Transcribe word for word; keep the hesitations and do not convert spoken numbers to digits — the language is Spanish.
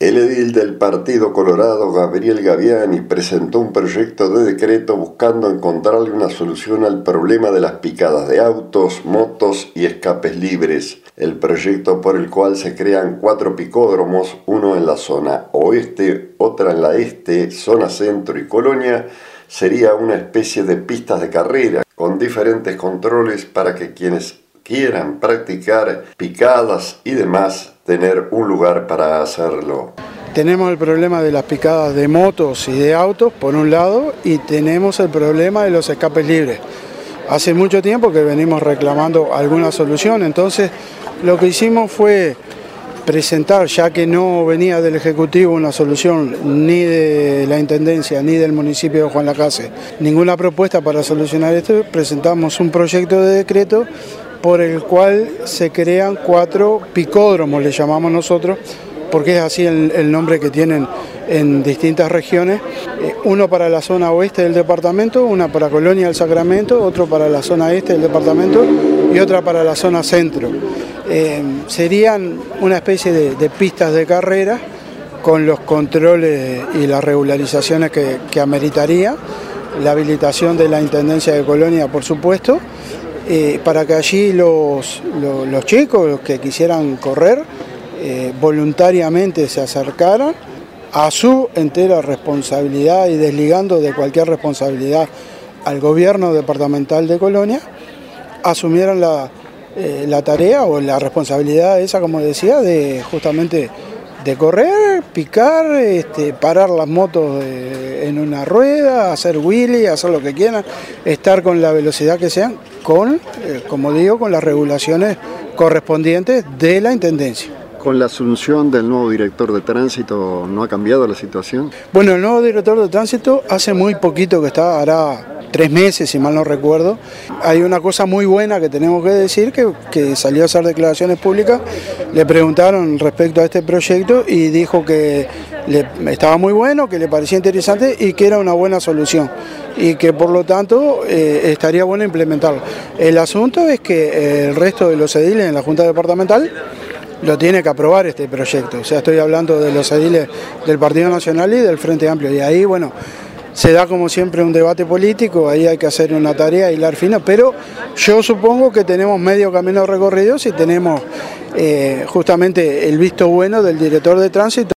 El edil del Partido Colorado, Gabriel Gaviani, presentó un proyecto de decreto buscando encontrarle una solución al problema de las picadas de autos, motos y escapes libres. El proyecto por el cual se crean cuatro picódromos, uno en la zona oeste, otra en la este, zona centro y colonia, sería una especie de pistas de carrera con diferentes controles para que quienes quieran practicar picadas y demás, tener un lugar para hacerlo. Tenemos el problema de las picadas de motos y de autos, por un lado, y tenemos el problema de los escapes libres. Hace mucho tiempo que venimos reclamando alguna solución, entonces lo que hicimos fue presentar, ya que no venía del Ejecutivo una solución ni de la Intendencia ni del municipio de Juan Lacase, ninguna propuesta para solucionar esto, presentamos un proyecto de decreto por el cual se crean cuatro picódromos, le llamamos nosotros, porque es así el, el nombre que tienen en distintas regiones, eh, uno para la zona oeste del departamento, una para Colonia del Sacramento, otro para la zona este del departamento y otra para la zona centro. Eh, serían una especie de, de pistas de carrera con los controles y las regularizaciones que, que ameritaría, la habilitación de la Intendencia de Colonia, por supuesto, eh, para que allí los, los, los chicos, los que quisieran correr, eh, voluntariamente se acercaran a su entera responsabilidad y desligando de cualquier responsabilidad al gobierno departamental de Colonia, asumieran la, eh, la tarea o la responsabilidad esa, como decía, de justamente de correr, picar, este, parar las motos de, en una rueda, hacer wheelie, hacer lo que quieran, estar con la velocidad que sean, con, eh, como digo, con las regulaciones correspondientes de la Intendencia. ¿Con la asunción del nuevo director de tránsito no ha cambiado la situación? Bueno, el nuevo director de tránsito hace muy poquito que está, hará tres meses, si mal no recuerdo. Hay una cosa muy buena que tenemos que decir, que, que salió a hacer declaraciones públicas, le preguntaron respecto a este proyecto y dijo que le, estaba muy bueno, que le parecía interesante y que era una buena solución y que por lo tanto eh, estaría bueno implementarlo. El asunto es que eh, el resto de los ediles en la Junta Departamental lo tiene que aprobar este proyecto, o sea, estoy hablando de los ediles del Partido Nacional y del Frente Amplio, y ahí, bueno, se da como siempre un debate político, ahí hay que hacer una tarea, hilar fino, pero yo supongo que tenemos medio camino recorrido si tenemos eh, justamente el visto bueno del director de tránsito.